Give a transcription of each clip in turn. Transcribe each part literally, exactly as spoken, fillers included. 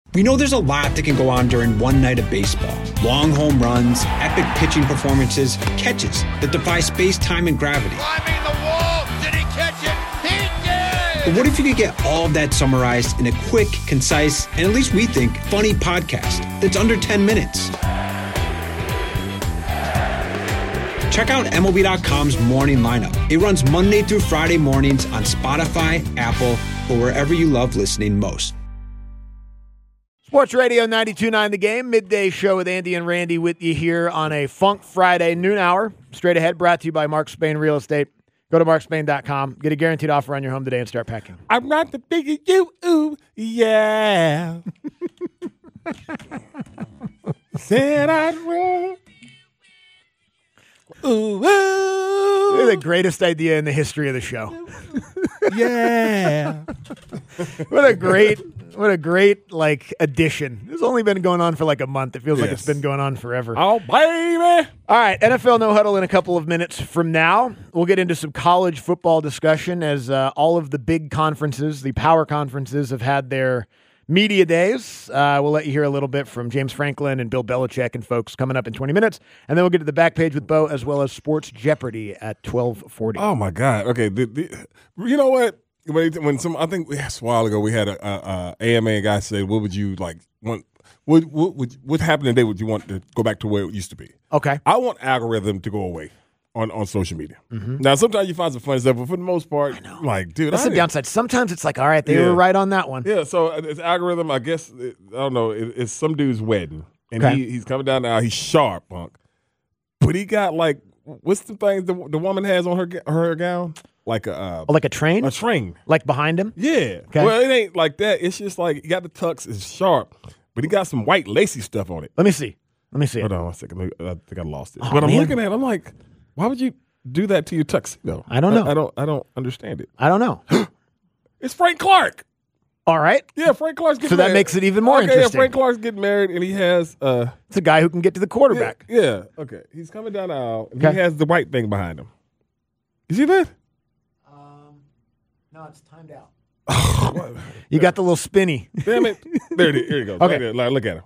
We know there's a lot that can go on during one night of baseball. Long home runs, epic pitching performances, catches that defy space, time, and gravity. Climbing the wall. Did he catch it? He did! But what if you could get all of that summarized in a quick, concise, and at least we think, funny podcast that's under ten minutes? Check out M L B dot com's Morning Lineup. It runs Monday through Friday mornings on Spotify, Apple, or wherever you love listening most. Sports Radio ninety-two point nine The Game, midday show with Andy and Randy with you here on a Funk Friday noon hour. Straight ahead, brought to you by Mark Spain Real Estate. Go to mark spain dot com. Get a guaranteed offer on your home today and start packing. I'm not the biggest you, ooh, yeah. Said I'd run. Ooh, ooh. The greatest idea in the history of the show. Yeah. What a great, what a great like addition. It's only been going on for like a month. It feels like Yes. it's been going on forever. Oh, baby. All right, N F L No Huddle in a couple of minutes from now. We'll get into some college football discussion as uh, all of the big conferences, the power conferences, have had their media days. Uh, we'll let you hear a little bit from James Franklin and Bill Belichick and folks coming up in twenty minutes. And then we'll get to the back page with Bo as well as Sports Jeopardy at twelve forty. Oh, my God. Okay. The, the, you know what? When, when some, I think yes, a while ago we had a, a, a A M A guy say, what would you like want? What, what, what, what happened today would you want to go back to where it used to be? Okay. I want algorithm to go away on, on social media. Mm-hmm. Now, sometimes you find some funny stuff, but for the most part, like, dude, That's I the downside. Sometimes it's like, all right, they Yeah. were right on that one. Yeah, so it's algorithm. I guess I don't know. It, it's some dude's wedding, and Okay. he, he's coming down now. He's sharp, punk, but he got like what's the thing the, the woman has on her ga- her gown, like a uh, Oh, like a train? a train. Like behind him? Yeah. Okay. Well, it ain't like that. It's just like he got the tux. It's sharp, but he got some white lacy stuff on it. Let me see. Let me see. Hold on one second. Let me- I think I lost it. Oh, but I'm man. looking at it. I'm like, why would you do that to your tuxedo? I don't know. I, I don't. I don't understand it. I don't know. It's Frank Clark. All right. Yeah, Frank Clark's getting So that married. makes it even more okay, interesting. Yeah, Frank Clark's getting married, and he has uh, It's a guy who can get to the quarterback. Yeah, yeah, okay. He's coming down the aisle, and Okay. he has the white thing behind him. You see that? Um, no, it's timed out. You got the little spinny. Damn it! There it is. Here you go. Okay. Right there. Like, look at him.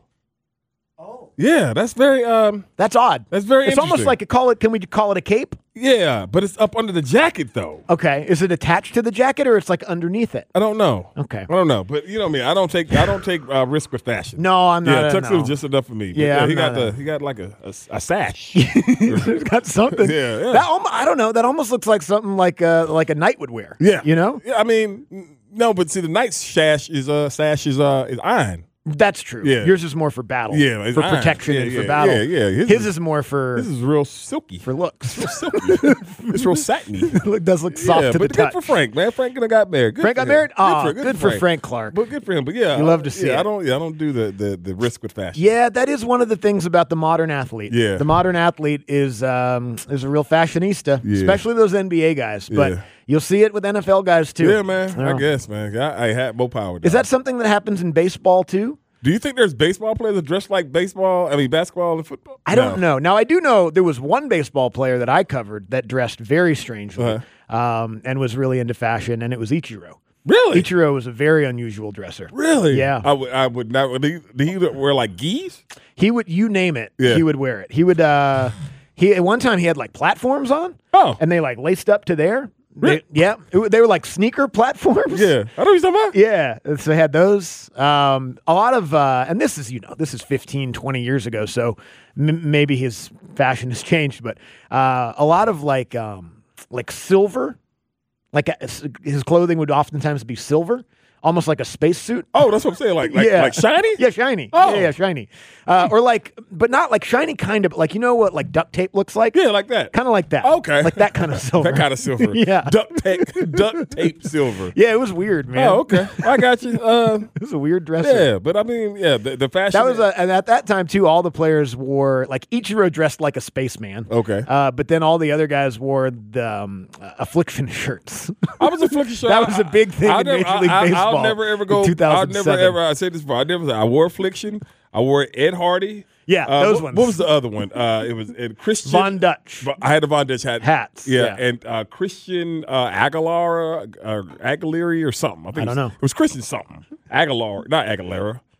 Oh, Yeah, that's very um, that's odd. that's very. It's almost interesting. like a call it. Can we call it a cape? Yeah, but it's up under the jacket though. Okay, is it attached to the jacket or it's like underneath it? I don't know. Okay. I don't know, but you know me. I don't take. I don't take uh, risk with fashion. No, I'm Yeah, not. tuxedo no. is just enough for me. But Yeah, I'm he got not the. a- He got like a a, a sash. He's got something. Yeah, yeah. That almo- I don't know. That almost looks like something like uh, like a knight would wear. Yeah, you know. Yeah, I mean, n- no, but see, the knight's sash is uh sash is uh is iron. That's true. Yeah. Yours is more for battle. Yeah, it's for iron. protection Yeah, and for yeah, battle. yeah, yeah. His His, is- is more for This is real silky. for looks. Real silky. It's real satiny. It does look soft yeah, to but the good touch. for Frank, man. Frank gonna got married. Good Frank for got him. married? Ah, for- good for Frank Clark. But good for him. But yeah, You love to see yeah, it. I don't. Yeah, I don't do the the, the risk with fashion. Yeah, that is one of the things about the modern athlete. Yeah. The modern athlete is um, is a real fashionista, Yeah. especially those N B A guys. But Yeah. you'll see it with N F L guys too. Yeah, man. I Yeah. guess, man. I, I had more power. Is dog. that something that happens in baseball too? Do you think there's baseball players that dress like baseball? I mean, basketball and football. I don't know. Now, I do know there was one baseball player that I covered that dressed very strangely Uh-huh. um, and was really into fashion, and it was Ichiro. Really? Ichiro was a very unusual dresser. Really? Yeah. I would. I would not. Did he, did he wear like geese? He would, you name it, Yeah. he would wear it. He would. Uh, he at one time he had like platforms on. Oh. and they like laced up to there. They, Really? yeah, it- they were like sneaker platforms. Yeah. I know what you're talking about. Yeah, so they had those. Um, a lot of, uh, and this is, you know, this is fifteen, twenty years ago, so m- maybe his fashion has changed, but uh, a lot of like, um, like silver, like uh, his clothing would oftentimes be silver, almost like a spacesuit. Oh, that's what I'm saying. Like, like, Yeah. like shiny. Yeah, shiny. Oh. Yeah, yeah, shiny. Uh, or like, but not like shiny kind of, like, you know what like duct tape looks like? Yeah, like that. Kind of like that. Okay. Like that kind of silver. That kind of silver. Yeah. Duct tape. Duct tape silver. Yeah, it was weird, man. Oh, okay. I got you. Uh, It was a weird dresser. yeah, but I mean, yeah, the, the fashion. That was a, and at that time too. All the players wore like Ichiro dressed like a spaceman. Okay. uh, but then all the other guys wore the um, uh, affliction shirts. I was a flicker shirt. That was a big thing I'll in never, Major League I, I, Baseball I'll never ever go. in I'll never two thousand seven. ever. I said this before. I never. I wore affliction. I wore Ed Hardy. Yeah, Uh, those what, ones. What was the other one? Uh, it was uh, Christian Von Dutch. But I had a Von Dutch hat. Hats, Yeah, yeah. and uh, Christian uh, Aguilera, uh, Aguilera or something. I think I it don't was, know. It was Christian something. Aguilar, not Aguilera.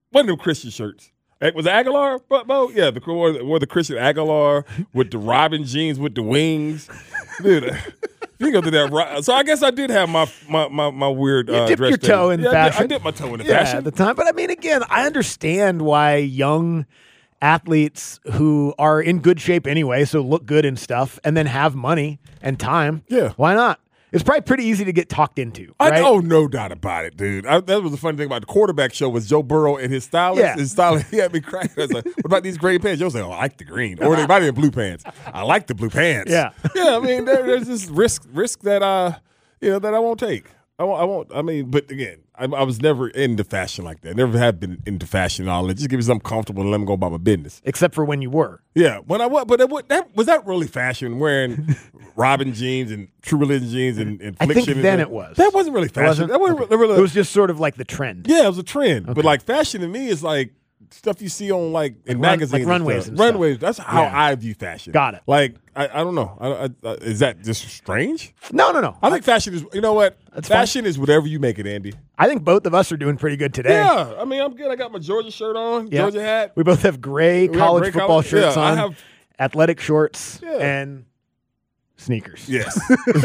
one of them Christian shirts. Was it Aguilar, Bo? Yeah, the wore, wore the Christian Aguilar with the Robin jeans with the wings. Dude, you go to that. So I guess I did have my my my, my weird. You uh, dipped dress your toe thing. in yeah, fashion. I did, I dipped my toe in the yeah, fashion at the time. But I mean, again, I understand why young athletes who are in good shape anyway, so look good and stuff, and then have money and time. Yeah, why not? It's probably pretty easy to get talked into, right? I, oh, no doubt about it, dude. I, that was the funny thing about the quarterback show was Joe Burrow and his stylist. Yeah. His stylist, he had me crying. I was like, what about these gray pants? Joe said, oh, I like the green. Or they might have been blue pants. I like the blue pants. Yeah. Yeah, I mean, there, there's this risk risk that, uh, you know, that I won't take. I won't, I won't, I mean, but again, I, I was never into fashion like that. Never have been into fashion and all that. Just give me something comfortable and let me go about my business. Except for when you were. Yeah, when I was, but it, that was that really fashion? Wearing Robin jeans and True Religion jeans and, and I think Fliction then and, it was. That wasn't really fashion. It wasn't? That wasn't Okay. really, It was just sort of like the trend. yeah, it was a trend. Okay. But like fashion to me is like stuff you see on like in Like run- magazines, like and runways stuff. and stuff. runways. That's how Yeah. I view fashion. Got it. Like I, I don't know. I, I, uh, is that just strange? No, no, no. I think fashion is. You know what? That's Fashion is whatever you make it, Andy. I think both of us are doing pretty good today. Yeah, I mean, I'm good. I got my Georgia shirt on, Yeah. Georgia hat. We both have gray We have college gray football college- shirts yeah, I on, have- athletic shorts, Yeah. and sneakers. Yes.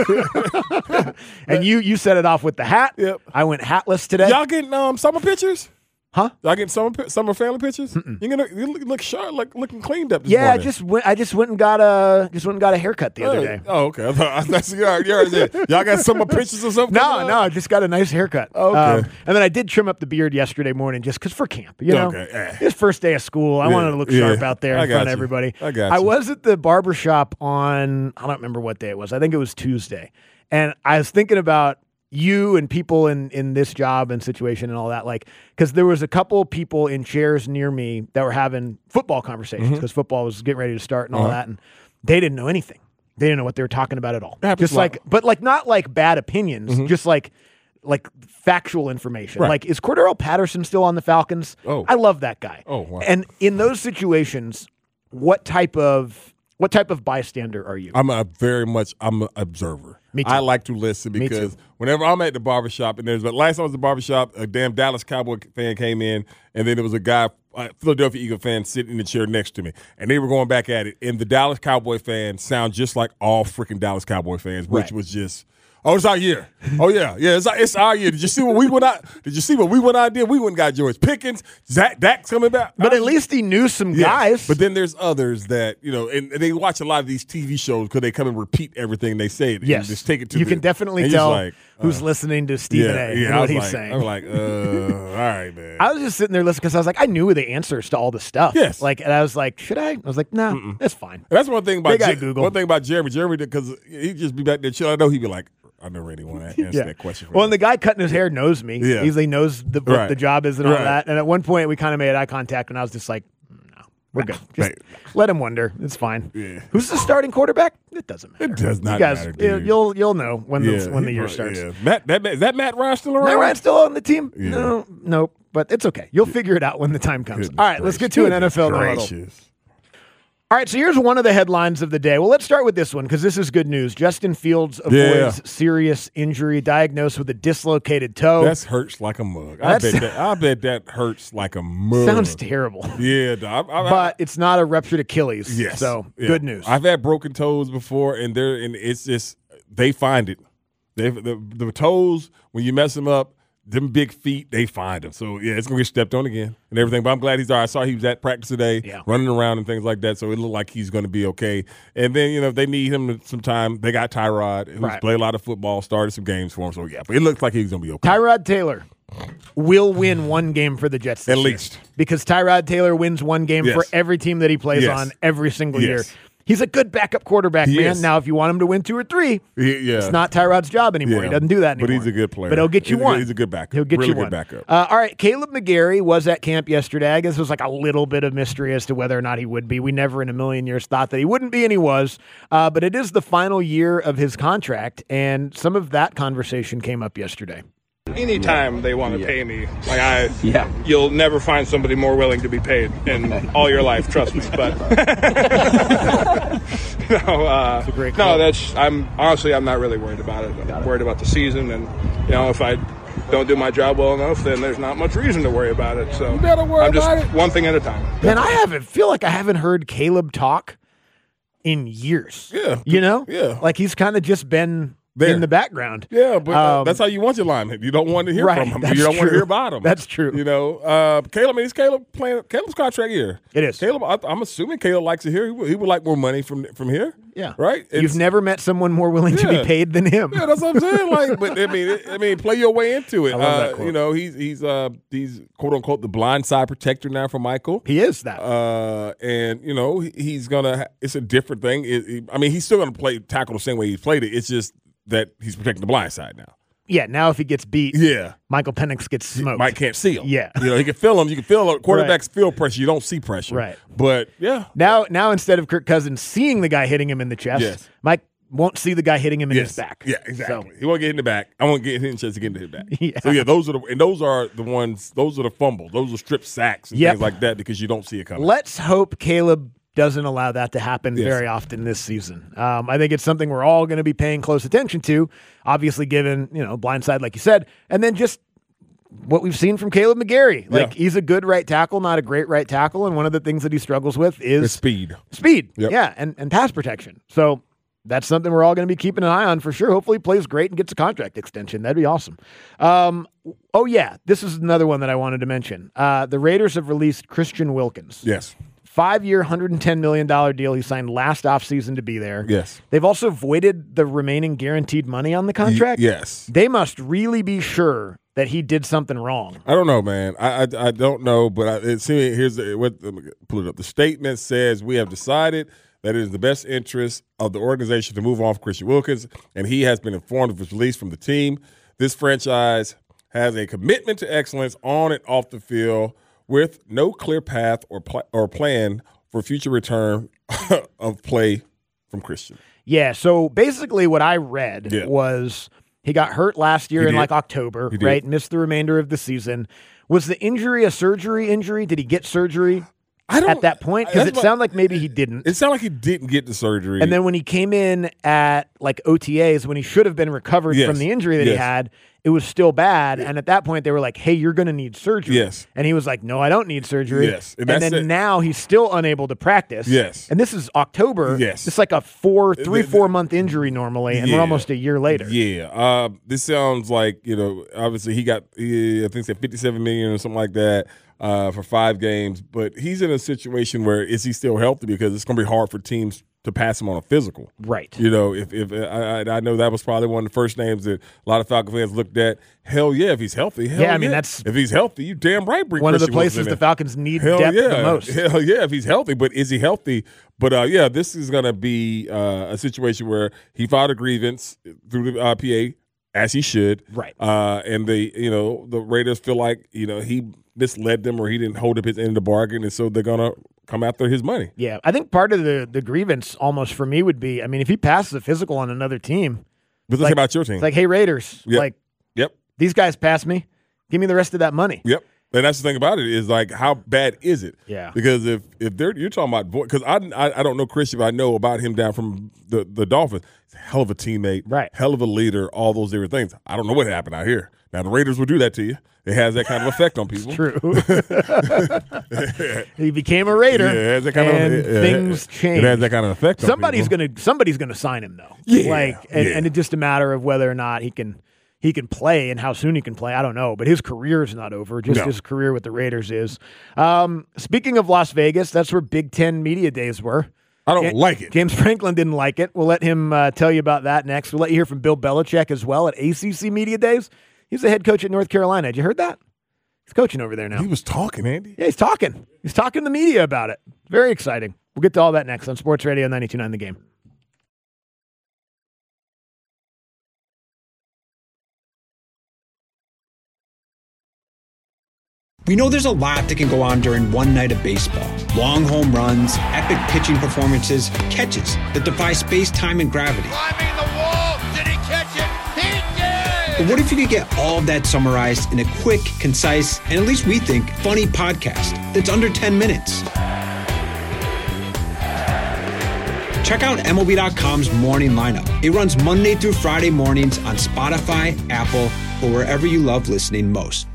And you you set it off with the hat. Yep. I went hatless today. Y'all getting um summer pictures? Huh? Y'all getting summer pi- summer family pictures? You gonna you look, look sharp, like looking cleaned up. This Yeah, I morning. just went. I just went and got a just went and got a haircut the other Oh, day. Oh, okay. I thought, that's you already, you already said. Y'all got summer pictures or something? No, coming no, out? I just got a nice haircut. Okay. Um, and then I did trim up the beard yesterday morning just because for camp, you know. Okay, eh. It's first day of school. I Yeah, wanted to look yeah. sharp out there I in got front of you. everybody. I got I you. was at the barber shop on, I don't remember what day it was. I think it was Tuesday. And I was thinking about you and people in, in this job and situation and all that, like, because there was a couple people in chairs near me that were having football conversations because football was getting ready to start and all Mm-hmm. Uh-huh. that, and they didn't know anything. They didn't know what they were talking about at all. That happens Just a lot. like, but like not like bad opinions, just like like factual information. Right. Like, is Cordero Patterson still on the Falcons? Oh. I love that guy. Oh, wow. And in those situations, what type of what type of bystander are you? I'm a very much I'm an observer. Me too. I like to listen Me because too. whenever I'm at the barbershop and there's but last time I was at the barbershop, a damn Dallas Cowboy fan came in and then there was a guy, a Philadelphia Eagle fan, sitting in the chair next to me. And they were going back at it. And the Dallas Cowboy fans sound just like all freaking Dallas Cowboy fans, which Right. was just oh, it's our year. Oh yeah, yeah, it's, it's our year. Did you see what we went out? Did you see what we went out did? We went and got George Pickens, Zach Dak's coming back. but at least he knew some Yes. guys. But then there's others that, you know, and, and they watch a lot of these T V shows because they come and repeat everything they say. And yes, just take it to you the- can definitely and you're tell just like, who's uh, listening to Stephen yeah, A. yeah, and I what was he's like, saying. I'm like, uh, all right, man. I was just sitting there listening because I was like, I knew the answers to all the stuff. Yes. Like, and I was like, should I? I was like, nah, that's fine. That's one thing about Big eye Je- Google. one thing about Jeremy. Jeremy, because he'd just be back there chilling. I know he'd be like, I never really want to answer Yeah. that question. For Well, me. and the guy cutting his hair knows me. Yeah. Easily knows the, what Right. the job is and all Right. that. And at one point, we kind of made eye contact, and I was just like, no, we're good. Just Right. let him wonder. It's fine. Yeah. Who's the starting quarterback? It doesn't matter. It does not you guys, matter, you- dude. You'll you'll know when yeah, the when the he year probably- starts. yeah. Matt, that, is that Matt Ryan still around? Matt Ryan's still on the team? Yeah. No, nope. But it's okay. You'll figure it out when the time comes. Goodness All right, let's get to an N F L no huddle. gracious. All right, so here's one of the headlines of the day. Well, let's start with this one because this is good news. Justin Fields avoids Yeah. serious injury, diagnosed with a dislocated toe. That hurts like a mug. I That's- bet that. I bet that hurts like a mug. Sounds terrible. Yeah, dog. I, I, But it's not a ruptured Achilles. Yes. So Yeah. good news. I've had broken toes before, and they're and it's just they find it. They the, the toes when you mess them up, them big feet, they find them. So yeah, it's gonna get stepped on again and everything. But I'm glad he's all right. I saw he was at practice today, Yeah. running around and things like that. So it looked like he's gonna be okay. And then you know if they need him some time, they got Tyrod, who's Right. played a lot of football, started some games for him. So yeah, but it looks like he's gonna be okay. Tyrod Taylor will win one game for the Jets this At year. least. Because Tyrod Taylor wins one game Yes. for every team that he plays Yes. on every single Yes. year. He's a good backup quarterback, He man. is. Now, if you want him to win two or three, He- yeah. it's not Tyrod's job anymore. Yeah. He doesn't do that But anymore. he's a good player. But he'll get you He's a one. good- he's a good backup. He'll get Really you good one. backup. Uh, all right, Caleb McGarry was at camp yesterday. I guess it was like a little bit of mystery as to whether or not he would be. We never in a million years thought that he wouldn't be, and he was. Uh, but it is the final year of his contract, and some of that conversation came up yesterday. Anytime they want to Yeah. pay me, like I, Yeah. you'll never find somebody more willing to be paid in all your life. Trust me. But no, uh, great no, quote. that's I'm honestly I'm not really worried about it. I'm worried about the season, and you know if I don't do my job well enough, then there's not much reason to worry about it. So You better worry I'm just about it. one thing at a time. Man, I haven't feel like I haven't heard Caleb talk in years. Yeah. You know? Yeah. Like he's kind of just been There. in the background. Yeah, but uh, Um, that's how you want your lineman. You don't want to hear Right, from him. that's You don't want true. to hear about him. That's true. You know, uh, Caleb. I mean, it's Caleb playing Caleb's contract year. It is. Caleb. I, I'm assuming Caleb likes it here. He would, he would like more money from from here. Yeah. Right. You've It's- never met someone more willing to Yeah. be paid than him. Yeah, that's what I'm saying. Like, but I mean, it, I mean, play your way into it. I love that Uh, quote. you know, he's he's uh he's quote unquote the blind side protector now for Michael. He is that. Uh, and you know he- he's gonna. ha- It's a different thing. It, it- I mean, he's still gonna play tackle the same way he played it. It's just that he's protecting the blind side now. yeah, now if he gets beat, Yeah, Michael Penix gets smoked. Mike can't see him. Yeah. you know he can feel him. You can feel quarterbacks feel pressure. You don't see pressure. Right. But yeah, Now, now instead of Kirk Cousins seeing the guy hitting him in the chest, Yes. Mike won't see the guy hitting him in yes, his back. Yeah, exactly. So, He won't get in the back. I won't get hit in the chest to get in the back. Yeah. So yeah, those are the and those are the ones. Those are the fumbles. Those are strip sacks and Yep. things like that because you don't see it coming. let's hope Caleb doesn't allow that to happen Yes. very often this season. Um, I think it's something we're all going to be paying close attention to, obviously given, you know, blindside, like you said, and then just what we've seen from Caleb McGarry. Like, Yeah. he's a good right tackle, not a great right tackle, and one of the things that he struggles with is It's speed. Speed, Yep. yeah, and, and pass protection. So that's something we're all going to be keeping an eye on for sure. Hopefully he plays great and gets a contract extension. That'd be awesome. Um, oh, yeah, this is another one that I wanted to mention. Uh, the Raiders have released Christian Wilkins. Yes. Five-year, one hundred ten million dollars deal. He signed last offseason to be there. Yes. They've also voided the remaining guaranteed money on the contract. Y- yes. They must really be sure that he did something wrong. I don't know, man. I I, I don't know, but I, it seems here's the, what let me pull it up. The statement says we have decided that it is in the best interest of the organization to move on from Christian Wilkins, and he has been informed of his release from the team. This franchise has a commitment to excellence on and off the field, with no clear path or pl- or plan for future return of play from Christian. Yeah, so basically what I read Yeah. was he got hurt last year He in did. like October, He did. right? Missed the remainder of the season. Was the injury a surgery injury? Did he get surgery I don't at that point? Because that's it what- sounded like maybe he didn't. It sounded like he didn't get the surgery. And then when he came in at like O T As, when he should have been recovered Yes. from the injury that he Yes. had, it was still bad. And at that point, they were like, hey, you're going to need surgery. Yes. And he was like, no, I don't need surgery. Yes. And And, that's then it. now he's still unable to practice. Yes. And this is October. Yes. It's like a four, three, The- the- four month injury normally. And Yeah. we're almost a year later. Yeah, uh, this sounds like, you know, obviously he got, he, I think, said fifty-seven million or something like that uh, for five games. But he's in a situation where is he still healthy, because it's going to be hard for teams to pass him on a physical. Right. You know, if if I, I I know that was probably one of the first names that a lot of Falcon fans looked at. Hell yeah, if he's healthy. Hell Yeah, I mean, that's- if he's healthy, you damn right bring One of the Christian Wilson places in. the Falcons need Hell depth yeah. the most. Hell yeah, if he's healthy. But is he healthy? But uh, yeah, this is going to be uh, a situation where he filed a grievance through the uh, P A, as he should. Right. Uh, and they, you know, the Raiders feel like, you know, he misled them or he didn't hold up his end of the bargain, and so they're going to come after his money. Yeah. I think part of the, the grievance almost for me would be, I mean, if he passes a physical on another team, But let's Like- say about your team. it's like, hey, Raiders, Yep. like, Yep. these guys passed me. Give me the rest of that money. Yep. And that's the thing about it is, like, how bad is it? Yeah. Because if if they're you're talking about, because I, I I don't know Christian, but I know about him down from the the Dolphins. He's a hell of a teammate, Right. Hell of a leader, all those different things. I don't know what happened out here. Now the Raiders will do that to you. It has that kind of effect on people. True. He became a Raider, Yeah, it has that kind and of yeah, things it, change. It has that kind of effect. on somebody's people. gonna somebody's gonna sign him though. Yeah, like, and, yeah. and it's just a matter of whether or not he can he can play and how soon he can play. I don't know, but his career is not over. Just No. his career with the Raiders is. Um, speaking of Las Vegas, that's where Big Ten media days were. I don't Ja- like it. James Franklin didn't like it. We'll let him uh, tell you about that next. We'll let you hear from Bill Belichick as well at A C C Media Days. He's the head coach at North Carolina. Had you heard that? He's coaching over there now. He was talking, Andy. Yeah, he's talking. He's talking to the media about it. Very exciting. We'll get to all that next on Sports Radio ninety-two point nine The Game. We know there's a lot that can go on during one night of baseball. Long home runs, epic pitching performances, catches that defy space, time, and gravity. Climbing the wall. Did he catch it? He did! But what if you could get all of that summarized in a quick, concise, and at least we think, funny podcast that's under ten minutes? Check out M L B dot com's Morning Lineup. It runs Monday through Friday mornings on Spotify, Apple, or wherever you love listening most.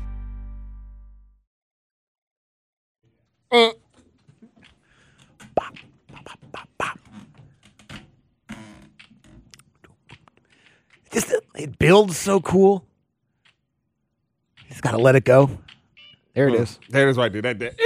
Uh. Bop, bop, bop, bop. Just it builds so cool. Just gotta let it go. There it is. There it is right there. That, that.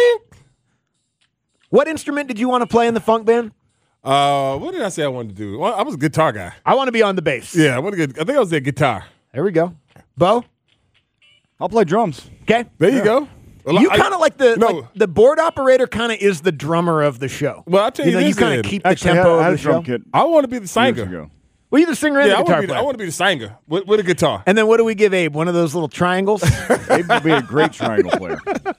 What instrument did you want to play in the funk band? Uh, what did I say I wanted to do? Well, I was a guitar guy. I want to be on the bass. Yeah, I want to get. I think I was at guitar. There we go. Bo? I'll play drums. Okay. There you go. Well, You I- kind of like the no. like the board operator kind of is the drummer of the show. Well, I'll tell you know, you this kind of then. keep the Actually, I had, tempo I had of a the drum show. kit I want to be the years singer. ago. Well, you're the singer and Yeah, the I guitar want to be. The, player. I want to be the singer with, with a guitar. And then what do we give Abe? One of those little triangles? Abe would be a great triangle player.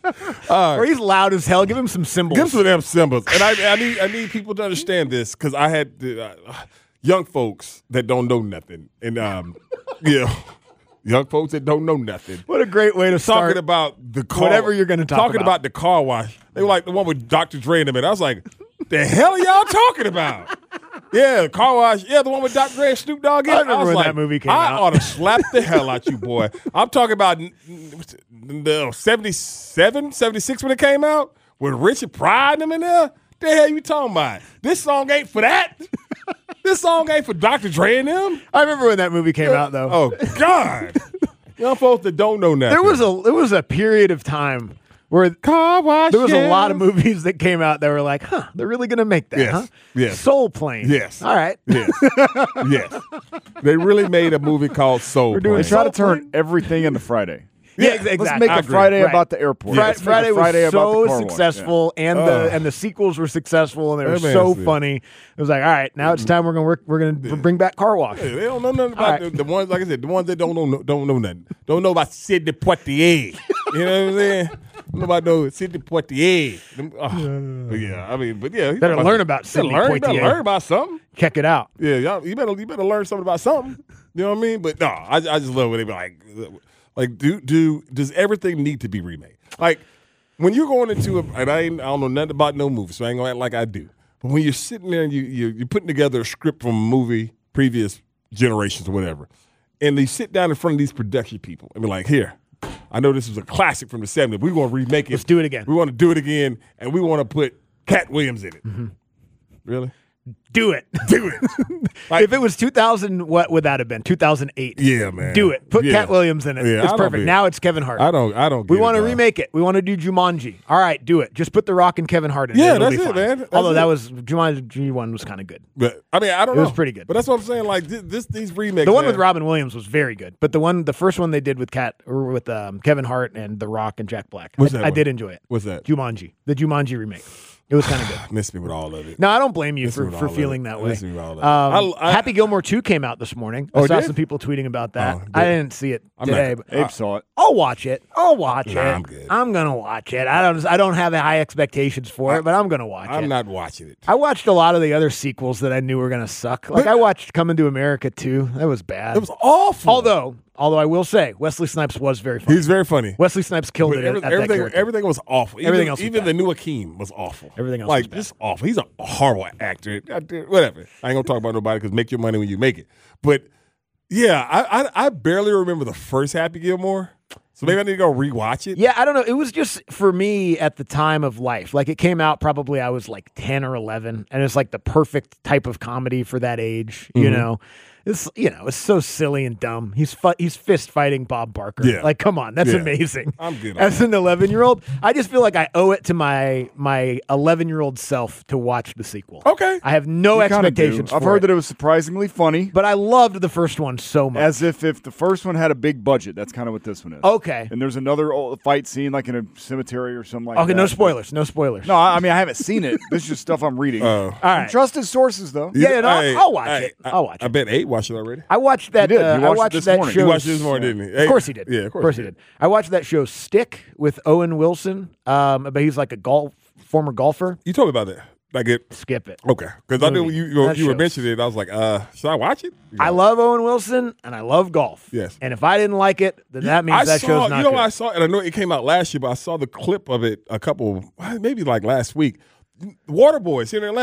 Or he's loud as hell. Give him some cymbals. Give some of them symbols. And I, I need I need people to understand this because I had the, uh, young folks that don't know nothing, and um, yeah, young folks that don't know nothing. What a great way to start. Talking about the car, whatever you're gonna talk talking about. about the car wash. They were like the one with Doctor Dre in them, and I was like, "The hell are y'all talking about?" Yeah, the car wash. Yeah, the one with Doctor Dre and Snoop Dogg. in it. I remember was when like, that movie came I out. ought to slap the hell out you, boy. I'm talking about n- n- the seventy-seven, seventy-six when it came out with Richard Pryor and them in there. The hell you talking about? This song ain't for that. This song ain't for Doctor Dre and them. I remember when that movie came out, though. Oh God, young folks that don't know nothing. There was a there was a period of time where car wash. there was a yes. lot of movies that came out that were like, huh, they're really going to make that, Yes. huh? Yes. Soul Plane. Yes. All right. Yes, yes. They really made a movie called Soul. We're doing We Plane. try to Soul turn everything into Friday. Yeah, Yeah, ex- Let's exactly. make I a agree. Friday Right. about the airport. Fri- Let's make a Friday was Friday about so the car wash. successful, and Oh. the and the sequels were successful, and they were That man so said- funny. It was like, all right, now it's time we're gonna work. We're gonna bring back Car Wash. Yeah, they don't know nothing about All right. the, the ones, like I said, the ones that don't know don't know nothing. Don't know about Sidney Poitier. You know what I'm saying? Don't know about no Sidney Poitier. Them- oh, but yeah, I mean, but yeah, you Better know learn about you better Sidney learn, you better Poitier. learn about something. Check it out. Yeah, y'all, you better you better learn something about something. You know what I mean? But no, I, I just love when they be like, like do do does everything need to be remade? Like when you're going into a, and I ain't, I don't know nothing about no movie, so I ain't gonna act like I do. But when you're sitting there and you you you're putting together a script from a movie, previous generations or whatever, and you sit down in front of these production people and be like, here. I know this is a classic from the seventies. We want to remake it. Let's do it again. We want to do it again, and we want to put Cat Williams in it. Mm-hmm. Really? Do it. Do it. Like- if it was two thousand, what would that have been? two thousand eight. Yeah, man. Do it. Put Yeah. Cat Williams in it. Yeah, I it's don't perfect. be- Now it's Kevin Hart. I don't. I don't. we get want it, to dog. remake it. We want to do Jumanji. All right, do it. Just put The Rock and Kevin Hart in it. Yeah, It'll that's be it, fine. man. That's Although that it. was Jumanji one was kind of good. But I mean, I don't It know. was pretty good. But that's what I'm saying. Like this, this these remakes. The one man. with Robin Williams was very good, but the one, the first one they did with Cat or with um, Kevin Hart and The Rock and Jack Black, What's I, that I one? did enjoy it. What's that? Jumanji, the Jumanji remake. It was kind of good. Miss me with all of it. No, I don't blame you Miss for, me with for all of feeling it. that way. Miss me with all of it. Um, I- I- Happy Gilmore two came out this morning. I Oh, it saw did? some people tweeting about that. Oh, it I did. didn't see it I'm not- today. but Abe saw it. I'll watch it. I'll watch Nah, it. I'm good. I'm gonna watch it. I don't. I don't have high expectations for it, but I'm gonna watch I'm it. not watching it. I watched a lot of the other sequels that I knew were gonna suck. Like I watched Coming to America too. That was bad. It was awful. although, although I will say Wesley Snipes was very funny. he's very funny. Wesley Snipes killed But it every- at, at everything, that character. everything was awful. Even, Everything else was even bad. the new Akeem was awful. Everything else like was bad. just awful. He's a horrible actor. I did- Whatever. I ain't gonna talk about nobody because make your money when you make it. But yeah, I, I I barely remember the first Happy Gilmore, so maybe I need to go rewatch it. Yeah, I don't know. It was just for me at the time of life. Like it came out probably I was like ten or eleven, and it's like the perfect type of comedy for that age. You Mm-hmm. know, it's you know it's so silly and dumb. He's fu- he's fist fighting Bob Barker. Yeah. Like come on, that's Yeah. amazing. I'm good on As an eleven year old, I just feel like I owe it to my my eleven year old self to watch the sequel. Okay. I have no You kinda do. expectations. I've for heard it, that it was surprisingly funny. but I loved the first one so much. As if if the first one had a big budget, that's kind of what this one is. Okay. And there's another old fight scene like in a cemetery or something like Okay, that. no spoilers. No spoilers. No, I I mean I haven't seen it. This is just stuff I'm reading. Oh. All right. Trusted sources though. Yeah, no, I- I'll watch I- it. I- I'll watch I it. bet eight watched it already. I watched that. He did. Uh, He I watched it watched this that morning. show. He watched it this morning, didn't he? Of course he did. Yeah, of course he did. I watched that show Stick with Owen Wilson. Um, but he's like a golf former golfer. You told me about that. Like it. Skip it. Okay, because I knew Movie. you you, That you were shows. mentioning it. I was like, uh, should I watch it? I love Owen Wilson and I love golf. Yes. And if I didn't like it, then that means I that saw, show's not you know, good. what I saw, and I know it came out last year, but I saw the clip of it a couple, maybe like last week. Water Boys here in Atlanta.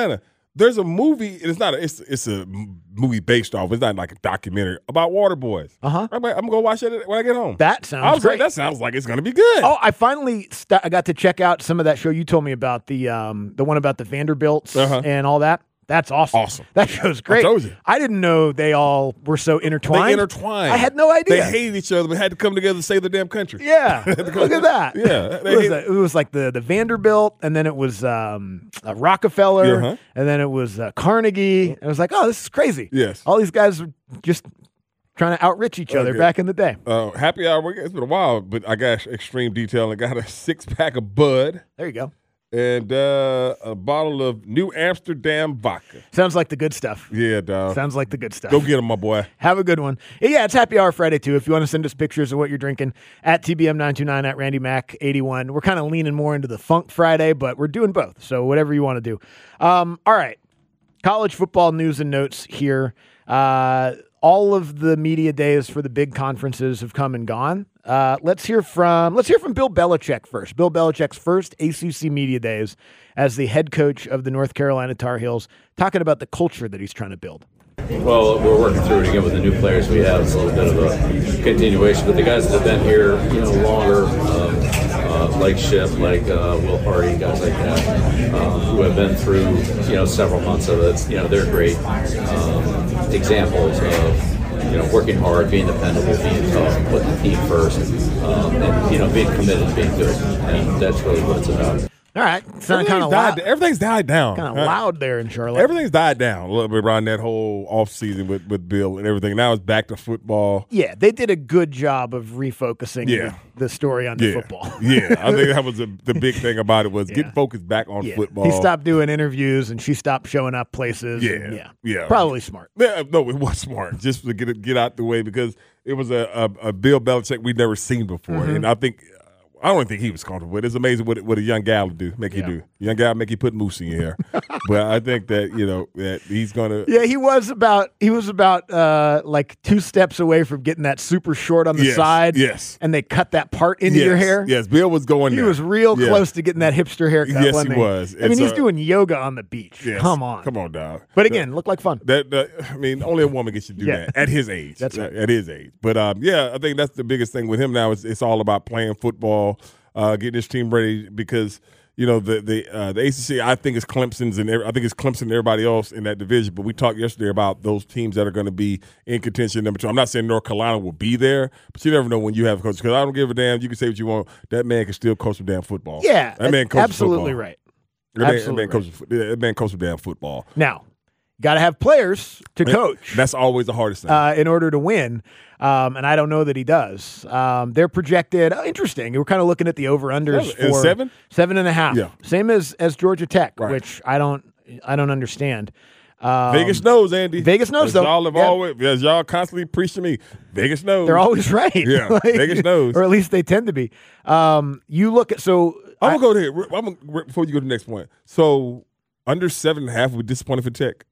There's a movie, and it's not a, it's it's a movie based off. It's not like a documentary about water boys. Uh huh. I'm, I'm gonna go watch it when I get home. That sounds I was great. like, that sounds like it's gonna be good. Oh, I finally st- I got to check out some of that show you told me about, the um the one about the Vanderbilts Uh-huh. and all that. That's awesome. Awesome. That show's great. I told you. I didn't know they all were so intertwined. They intertwined. I had no idea. They hated each other, but had to come together to save the damn country. Yeah, look at that. Yeah, it they was, hate- a- it was like the the Vanderbilt, and then it was um, uh, Rockefeller, Uh-huh. and then it was uh, Carnegie. And I was like, oh, this is crazy. Yes. all these guys were just trying to outrich each other Okay. back in the day. Uh, happy hour. It's been a while, but I got extreme detail. I got a six pack of Bud There you go. and uh, a bottle of New Amsterdam vodka. Sounds like the good stuff. Yeah, dog. Sounds like the good stuff. Go get them, my boy. Have a good one. Yeah, it's Happy Hour Friday, too. If you want to send us pictures of what you're drinking, at T B M nine two nine, at Randy Mac eighty-one. We're kind of leaning more into the Funk Friday, but we're doing both. So whatever you want to do. Um, all right. College football news and notes here. Uh, all of the media days for the big conferences have come and gone. Uh, let's hear from let's hear from Bill Belichick first. Bill Belichick's first A C C media days as the head coach of the North Carolina Tar Heels, talking about the culture that he's trying to build. Well, we're working through it again with the new players we have. It's a little bit of a continuation, but the guys that have been here, you know, longer, um, uh, like Ship, like uh, Will Hardy, guys like that, um, who have been through, you know, several months of it. You know, they're great um, examples of, you know, working hard, being dependable, being tough, putting the team first, um, and, you know, being committed to being good. And that's really what it's about. All right. Sounded kind Everything's of died, loud, everything's died down. kind of Uh, loud there in Charlotte. Everything's died down a little bit around that whole off season with, with Bill and everything. Now it's back to football. Yeah, they did a good job of refocusing Yeah. the, the story onto Yeah, football. yeah. I think that was a, the big thing about it was Yeah. getting focused back on Yeah. football. He stopped doing interviews and she stopped showing up places. Yeah, and yeah, yeah. Probably smart. Yeah, no, it was smart just to get it get out the way because it was a, a, a Bill Belichick we'd never seen before, Mm-hmm. and I think I don't think he was comfortable with it. It's amazing what what a young gal will do, make Yeah. you do. Young gal make you put mousse in your hair, but I think that you know that he's gonna. Yeah, he was about he was about uh, like two steps away from getting that super short on the Yes, side. yes. and they cut that part into yes, your hair. Yes, Bill was going. He there. was real Yeah. close to getting that hipster haircut. Yes, wasn't he was. I mean, And he's so- doing yoga on the beach. Yes. Come on, come on, dog. But again, looked like fun. That, that I mean, only a woman gets to do Yeah. that at his age. That's right. At his age. But um, yeah, I think that's the biggest thing with him now. Is it's all about playing football, uh, getting his team ready because you know the the uh, the A C C. I think it's Clemson's and every, I think it's Clemson and everybody else in that division. But we talked yesterday about those teams that are going to be in contention. Number two. I'm not saying North Carolina will be there, but you never know when you have a coach. Because I don't give a damn. You can say what you want. That man can still coach some damn football. Yeah, that man coaches absolutely football. right. That man, Absolutely that man coaches. That man coaches damn football. Now, got to have players to coach. That's always the hardest thing. Uh, in order to win. Um, and I don't know that he does. Um, they're projected. Oh, interesting. We're kind of looking at the over/unders Seven- for seven? seven and a half. Yeah. Same as as Georgia Tech, Right. which I don't I don't understand. Um, Vegas knows, Andy. Vegas knows, as though. Y'all have Yeah. always, as y'all constantly preach to me. Vegas knows. They're always right. Yeah, Vegas knows. or at least they tend to be. Um, you look at so I'm gonna go there. I'm gonna, before you go to the next point. So under seven and a half would be disappointing for Tech.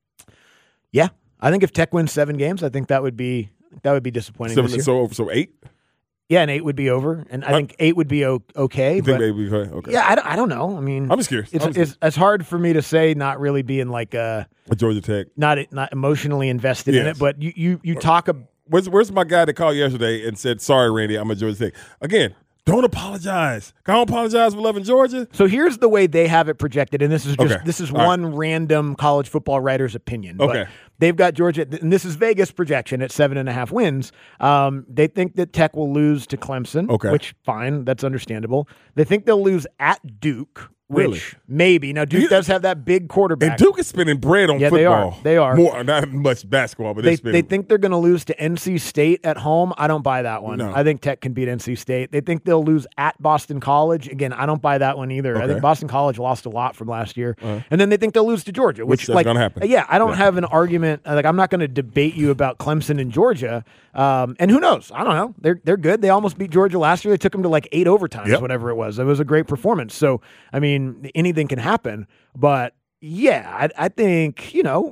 yeah, I think if Tech wins seven games, I think that would be that would be disappointing Seven, this year. so so eight. Yeah, and eight would be over, and I Uh, think eight would be o- okay. You think but they would be okay? Okay. yeah, I don't, I don't know. I mean, I'm just curious. It's, I'm just it's it's hard for me to say, not really being like uh Georgia Tech. not not emotionally invested in Yes. it, but you you you talk about. Where's Where's my guy that called yesterday and said, "Sorry, Randy, I'm a Georgia Tech." Again, don't apologize. I don't apologize for loving Georgia. So here's the way they have it projected, and this is just Okay. this is All right. one random college football writer's opinion. but Okay. they've got Georgia, and this is Vegas projection at seven and a half wins. Um, they think that Tech will lose to Clemson, Okay. which fine, that's understandable. They think they'll lose at Duke, which Really? maybe now Duke You- does have that big quarterback. And Duke is spending bread on Yeah, they football. are. They are. More, not much basketball, but They, they're spending. they think they're going to lose to N C State at home. I don't buy that one. No. I think Tech can beat N C State. They think they'll lose at Boston College. Again, I don't buy that one either. I Okay. think Boston College lost a lot from last year. And then they think they'll lose to Georgia, which, Which that's like, gonna happen. yeah, I don't Yeah. have an argument. Like, I'm not going to debate you about Clemson and Georgia. Um, and who knows? I don't know. They're they're good. They almost beat Georgia last year. They took them to like eight overtimes, Yep. whatever it was. It was a great performance. So, I mean, anything can happen. But yeah, I, I think, you know,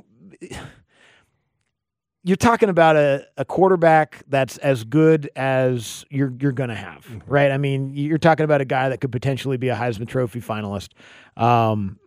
you're talking about a, a quarterback that's as good as you're you're going to have, Mm-hmm. right? I mean, you're talking about a guy that could potentially be a Heisman Trophy finalist. Um,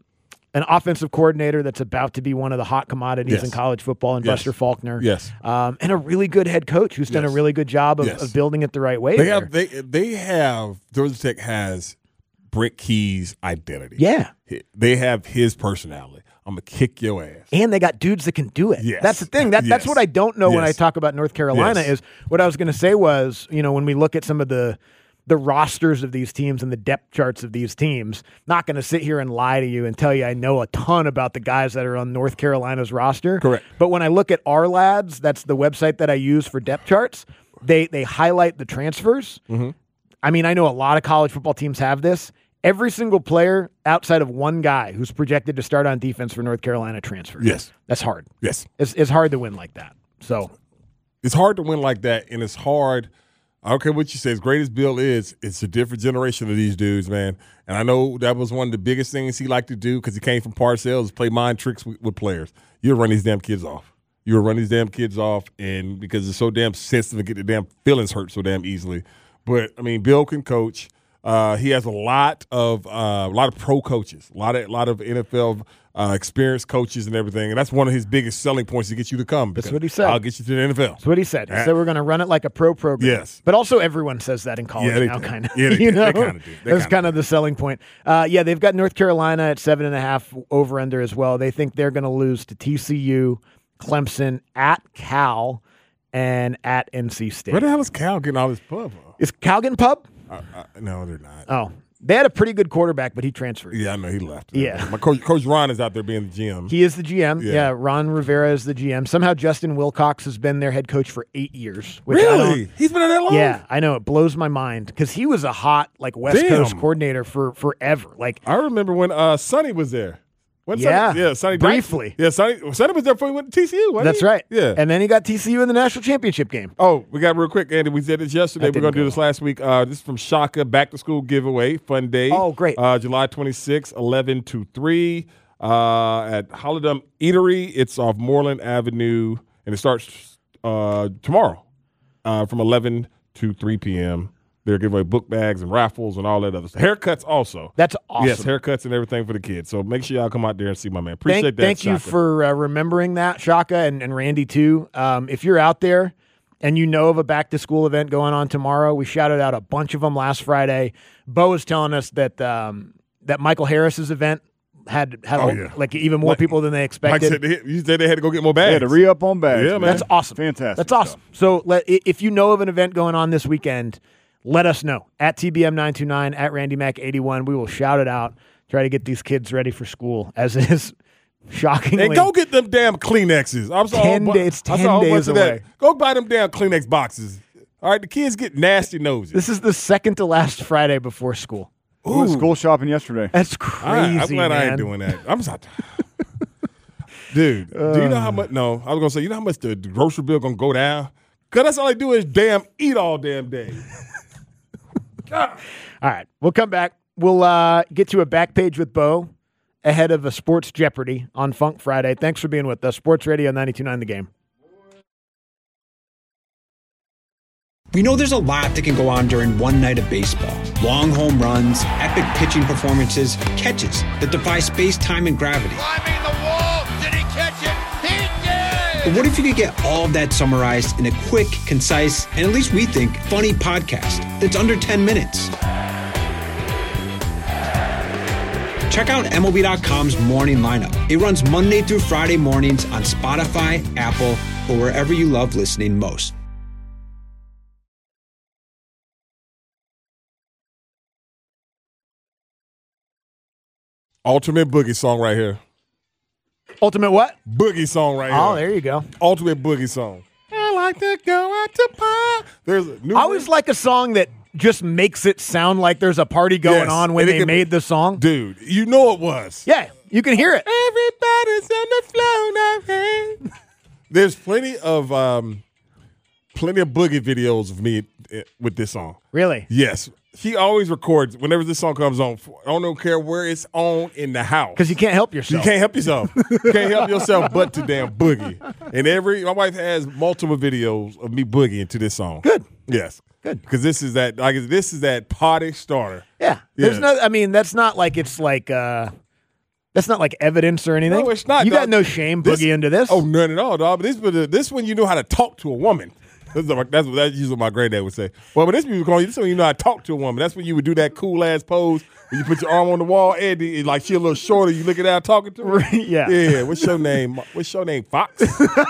an offensive coordinator that's about to be one of the hot commodities Yes. in college football, and Yes. Buster Faulkner. Yes. Um, and a really good head coach who's done a Yes. really good job of, Yes. of building it the right way. They there. have they they have Georgia Tech has Brent Key's identity. Yeah. They have his personality. I'm gonna kick your ass. And they got dudes that can do it. Yes. That's the thing. That that's Yes. what I don't know when I Yes. talk about North Carolina Yes. is what I was going to say was, you know, when we look at some of the the rosters of these teams and the depth charts of these teams, not going to sit here and lie to you and tell you I know a ton about the guys that are on North Carolina's roster. Correct. But when I look at our lads, that's the website that I use for depth charts. They they highlight the transfers. Mm-hmm. I mean, I know a lot of college football teams have this. Every single player outside of one guy who's projected to start on defense for North Carolina transfers. Yes. That's hard. Yes. It's, it's hard to win like that. So It's hard to win like that, and it's hard. I don't care what you say. As great as Bill is, it's a different generation of these dudes, man. And I know that was one of the biggest things he liked to do because he came from Parcells, is play mind tricks with, with players. You'll run these damn kids off. You'll run these damn kids off, and because it's so damn sensitive and get the damn feelings hurt so damn easily. But I mean, Bill can coach. Uh, he has a lot of uh, a lot of pro coaches, a lot of a lot of N F L uh, experienced coaches and everything, and that's one of his biggest selling points to get you to come. That's what he said. I'll get you to the N F L. that's what he said. He said we're going to run it like a pro program. Yes. But also everyone says that in college Yeah, they now, do. kind of. Yeah, they you do. know? They kinda do. They That's kinda kind of the selling point. Uh, yeah, they've got North Carolina at seven and a half over under as well. They think they're going to lose to T C U, Clemson, at Cal, and at N C State. Where the hell is Cal getting all this pub? Is Cal getting pub? Uh, uh, no, they're not. Oh, they had a pretty good quarterback, but he transferred. Yeah, I know he left. Yeah. my coach, Coach Ron is out there being the G M. He is the G M. Yeah. Yeah. Ron Rivera is the G M. Somehow Justin Wilcox has been their head coach for eight years. Which I Really? don't- He's been there that long? Yeah, I know. It blows my mind because he was a hot like West Damn. Coast coordinator for forever. Like, I remember when uh, Sonny was there. When Yeah, Sonny, yeah, Sonny briefly. Dyson- Yeah, Sonny, Sonny was there before he went to T C U. wasn't that's he? right. Yeah. And then he got T C U in the national championship game. Oh, we got real quick, Andy. We said this yesterday. That We're going didn't to do this last week. Uh, this is from Shaka Back to School Giveaway. Fun day. Oh, great. Uh, July twenty-sixth, eleven to three uh, at Holidum Eatery. It's off Moreland Avenue, and it starts uh, tomorrow uh, from eleven to three p.m. They're giving away book bags and raffles and all that other stuff. Haircuts also. That's awesome. Yes, haircuts and everything for the kids. So make sure y'all come out there and see my man. Appreciate Thank, that. thank you Shaka. for uh, remembering that, Shaka, and, and Randy too. Um, if you're out there and you know of a back to school event going on tomorrow, we shouted out a bunch of them last Friday. Bo was telling us that um, that Michael Harris's event had had Oh, a- yeah. like even more Like- people than they Mike expected. said they, you said they had to go get more They bags. had to re up on bags. Yeah, man. That's awesome. Fantastic That's awesome. So let, i- if you know of an event going on this weekend, let us know at T B M nine two nine, at Randy Mac eighty-one. We will shout it out. Try to get these kids ready for school, as it is shockingly. And go get them damn Kleenexes. I'm sorry. ten bu- days- I ten saw a bunch days of that. away. Go buy them damn Kleenex boxes. All right, the kids get nasty noses. This is the second to last Friday before school. We went school shopping yesterday. That's I, crazy, I'm glad man. I ain't doing that. I'm sorry. Dude, do you know how much? No, I was gonna say, you know how much the grocery bill gonna go down? Cause that's all I do is damn eat all damn day. All right, we'll come back. We'll uh, get to a back page with Bo ahead of a Sports Jeopardy on Funk Friday. Thanks for being with us. Sports Radio ninety-two point nine The Game. We know there's a lot that can go on during one night of baseball. Long home runs, epic pitching performances, catches that defy space, time, and gravity. Climbing the wall. Did he catch it? He did! But what if you could get all of that summarized in a quick, concise, and at least we think, funny podcast that's under ten minutes? Check out M L B dot com's Morning Lineup. It runs Monday through Friday mornings on Spotify, Apple, or wherever you love listening most. Ultimate boogie song right here. Ultimate what? Boogie song right here. Oh, there you go. Ultimate boogie song. I like to go out to pie. There's a new I always like a song that just makes it sound like there's a party going Yes, on when and it they can- made the song. dude. You know it was. Yeah, you can hear it. Everybody's on the floor now. Hey. There's plenty of um, plenty of boogie videos of me eh, with this song. Really? Yes, he always records whenever this song comes on. I don't care where it's on in the house. Because you can't help You yourself. can't help yourself. You can't help yourself but to damn boogie. And every my wife has multiple videos of me boogieing to this song. Good. Yes. Good. Because this is that like this is that party starter. Yeah. There's Yeah. no. I mean, that's not like it's like uh, That's not like evidence or anything. No, it's not. You dog. got no shame This- boogie into this. Oh, none at all, dog. But this, but this when you know how to talk to a woman. That's what, that's what that's usually what my granddad would say. Well, but this people call you. This when you know how to talk to a woman. That's when you would do that cool ass pose where you put your arm on the wall and the- like she a little shorter. You looking out talking to her. Yeah. Yeah. What's your name? What's your name? Fox.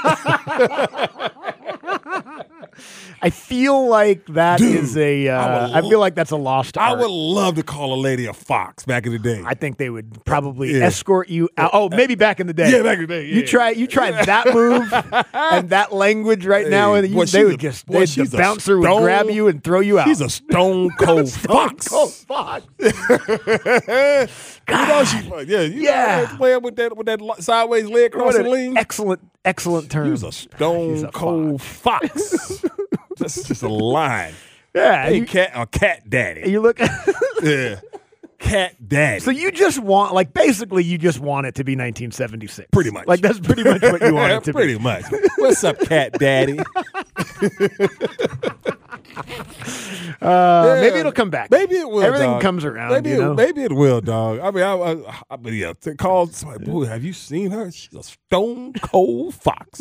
I feel like that Dude, is a. Uh, I would I feel like that's a lost I art. would love to call a lady a fox back in the day. I think they would probably Yeah. escort you out. Oh, maybe back in the day. Yeah, back in the day, You yeah. try, you try that move and that language right now, and you, boy, they she's would a- just boy, they, she's the a bouncer would stone- grab you and throw you out. She's a stone cold fox. Oh, fuck. You know she, yeah, you Yeah. know playing with that with that li- sideways leg What crossing an lean. excellent, excellent term. He was a stone He's a cold fox. That's just a line. yeah, Hey, you, cat or cat daddy. you look. Yeah, cat daddy. So you just want, like, basically, you just want it to be nineteen seventy-six. Pretty much. Like that's pretty much what you want it to Pretty be. much. What's up, cat daddy? Uh, Yeah. Maybe it'll come back. Maybe it will. Everything dog. comes around. Maybe you it, know? maybe it will, dog. I mean, I, I, I mean, yeah. To call somebody, boy, have you seen her? She's a stone cold fox.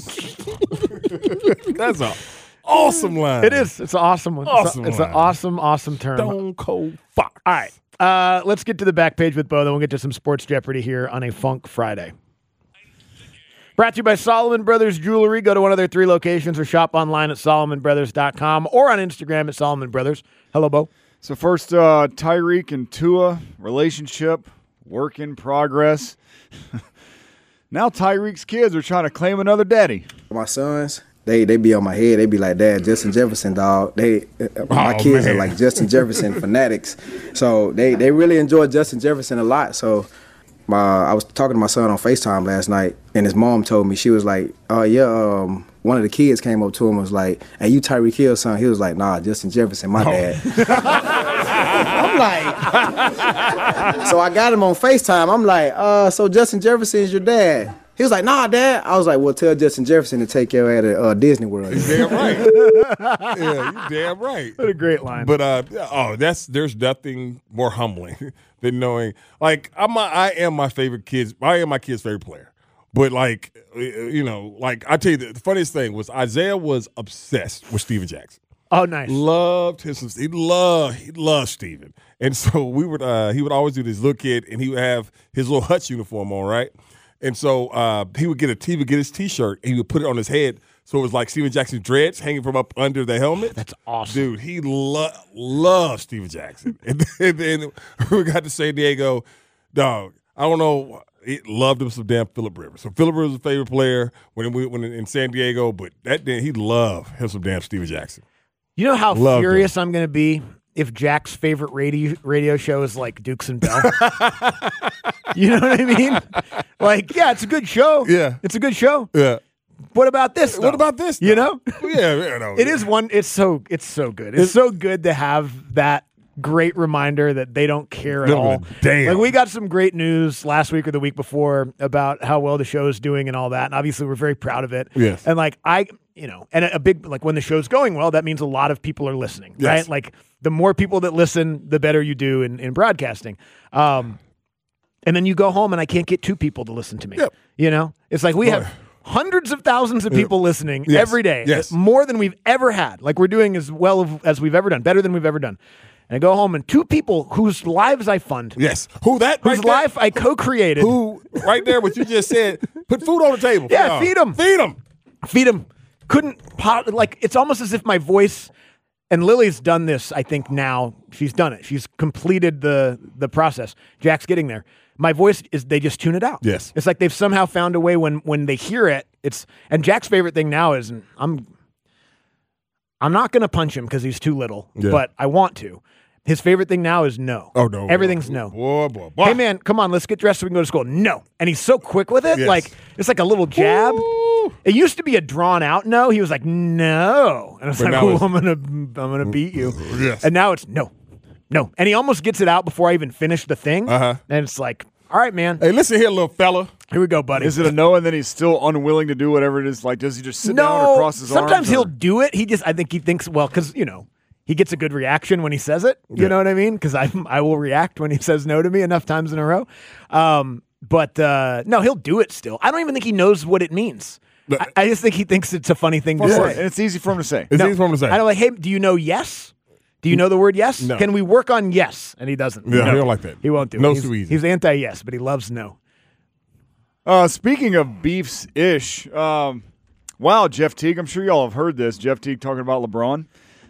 That's a awesome line. It is. It's an awesome one. Awesome it's, a, it's an line. awesome, awesome term. Stone cold fox. All right. Uh, let's get to the back page with Bo, then we'll get to some Sports Jeopardy here on a Funk Friday. Brought to you by Solomon Brothers Jewelry. Go to one of their three locations or shop online at solomon brothers dot com or on Instagram at Solomon Brothers. Hello, Bo. So first, uh, Tyreek and Tua relationship, work in progress. Now Tyreek's kids are trying to claim another daddy. My sons, they they be on my head. They be like, Dad, Justin Jefferson, dog. They uh, my Oh, kids man. are like Justin Jefferson fanatics. So they they really enjoy Justin Jefferson a lot. So my I was talking to my son on FaceTime last night, and his mom told me, she was like, oh yeah, um, one of the kids came up to him and was like, hey, you Tyreek Hill's son? He was like, nah, Justin Jefferson, my dad. I'm like, so I got him on FaceTime. I'm like, uh, so Justin Jefferson is your dad? He was like, nah, Dad. I was like, well, tell Justin Jefferson to take your ass to uh, Disney World. Damn right. Yeah, you damn right. What a great line. But uh, oh, that's there's nothing more humbling than knowing. Like I'm, a, I am my favorite kids. I am my kid's favorite player. But like, you know, like I tell you, the, the funniest thing was Isaiah was obsessed with Steven Jackson. oh, nice. Loved his. He loved. He loved Steven. And so we would. Uh, he would always do this little kid, and he would have his little Hutch uniform on, right? And so uh, he would get a he would get his T-shirt and he would put it on his head, so it was like Steven Jackson's dreads hanging from up under the helmet. That's awesome. Dude, he lo- loved Steven Jackson. And then, then we got to San Diego, dog. I don't know. He loved him some damn Phillip Rivers. So Phillip Rivers was a favorite player when we when in San Diego, but that day he loved him some damn Steven Jackson. You know how Loved furious I'm going to be if Jack's favorite radio radio show is like Dukes and Bell? You know what I mean? Like, yeah, it's a good show. Yeah. It's a good show. Yeah. What about this? What though? about this? You though? know? Yeah, you know. It is one. It's so. It's so good. It's, so good to have that great reminder that they don't care at Give all. a damn. Like we got some great news last week or the week before about how well the show is doing and all that, and obviously we're very proud of it. Yes. And like I, you know, and a, a big like when the show's going well, that means a lot of people are listening, Yes. right? Like the more people that listen, the better you do in in broadcasting. Um, and then you go home and I can't get two people to listen to me. Yep. You know, it's like we Boy. have hundreds of thousands of people listening Yes. every day. Yes. More than we've ever had. Like we're doing as well of- as we've ever done, better than we've ever done. And I go home and two people whose lives I fund, Yes. Who that? whose right there? life I co-created, Who right there? What you just said? Put food on the table. for Yeah, y'all. feed 'em. Feed them. feed him, couldn't pot, like it's almost as if my voice, and Lily's done this, I think now, she's done it. She's completed the the process. Jack's getting there. My voice is, they just tune it out. Yes. It's like they've somehow found a way when when they hear it, it's, and Jack's favorite thing now is, and I'm, I'm not going to punch him because he's too little, Yeah. but I want to. His favorite thing now is no. Oh no. Everything's boy. no. Boy, boy, boy. Hey man, come on, let's get dressed so we can go to school. No. And he's so quick with it. Yes. Like it's like a little jab. Ooh. It used to be a drawn out no. He was like, no. And I was But like, now oh, it's- I'm gonna I'm gonna beat you. Yes. And now it's no. No. And he almost gets it out before I even finish the thing. Uh-huh. And it's like, all right, man. Hey, listen here, little fella. Here we go, buddy. Is it a no and then he's still unwilling to do whatever it is? Like, does he just sit down or no, cross his sometimes arms? he'll or- do it. He just, I think he thinks, well, because, you know, he gets a good reaction when he says it. You Yeah. know what I mean? Because I I will react when he says no to me enough times in a row. Um, But uh, no, he'll do it still. I don't even think he knows what it means. I, I just think he thinks it's a funny thing to Yeah. say. And it's easy for him to say. It's No, easy for him to say. I don't like, hey, do you know yes? Do you know the word yes? No. Can we work on yes? And he doesn't. Yeah, No. he don't like that. He won't do No, it. He's, too easy. He's anti-yes, but he loves no. Uh, speaking of beefs ish, um, wow, Jeff Teague. I'm sure y'all have heard this. Jeff Teague talking about LeBron.